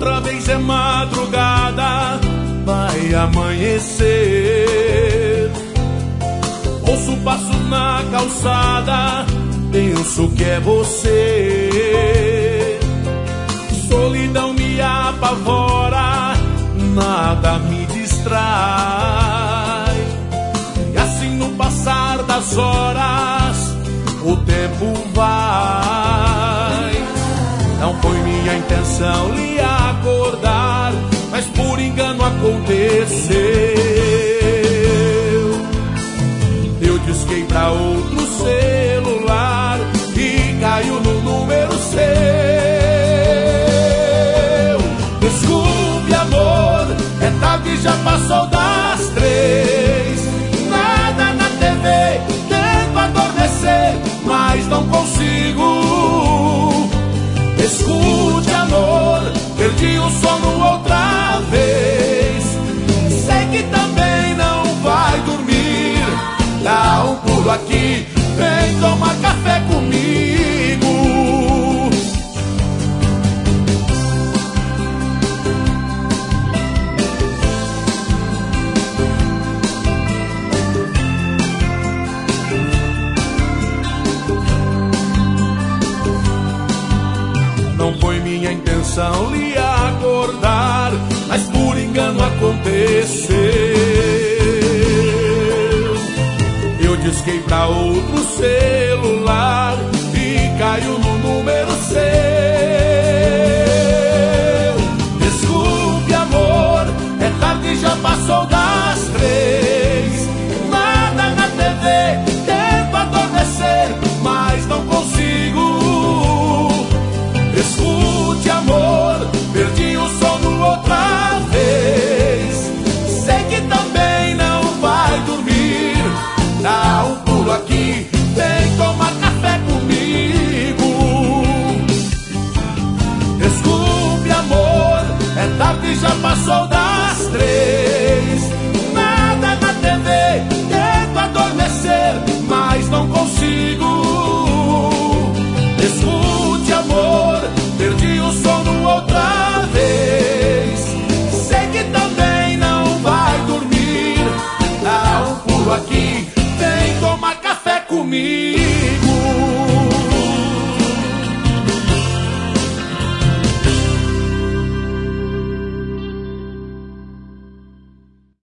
outra vez é madrugada, vai amanhecer. Ouço passos na calçada, penso que é você. Solidão me apavora, nada me distrai. E assim no passar das horas, o tempo vai. Não foi minha intenção lhe acordar, mas por engano aconteceu. Eu disquei pra outro celular e caiu no número seu. Desculpe, amor, é tarde, já passou das 3. Nada na TV, tento adormecer, mas não consigo. Escute, amor, perdi o sono outra vez. Sei que também não vai dormir. Dá um pulo aqui, vem tomar café comigo. Não foi minha intenção lhe acordar, mas por engano aconteceu. Eu disquei pra outro celular e caiu no número seu. Desculpe, amor, é tarde, já passou das 3. Nada na TV, tento adormecer, mas não consigo. Escute, amor, perdi o sono outra vez. Sei que também não vai dormir. Dá um pulo aqui, vem tomar café comigo. Desculpe, amor, é tarde, já passou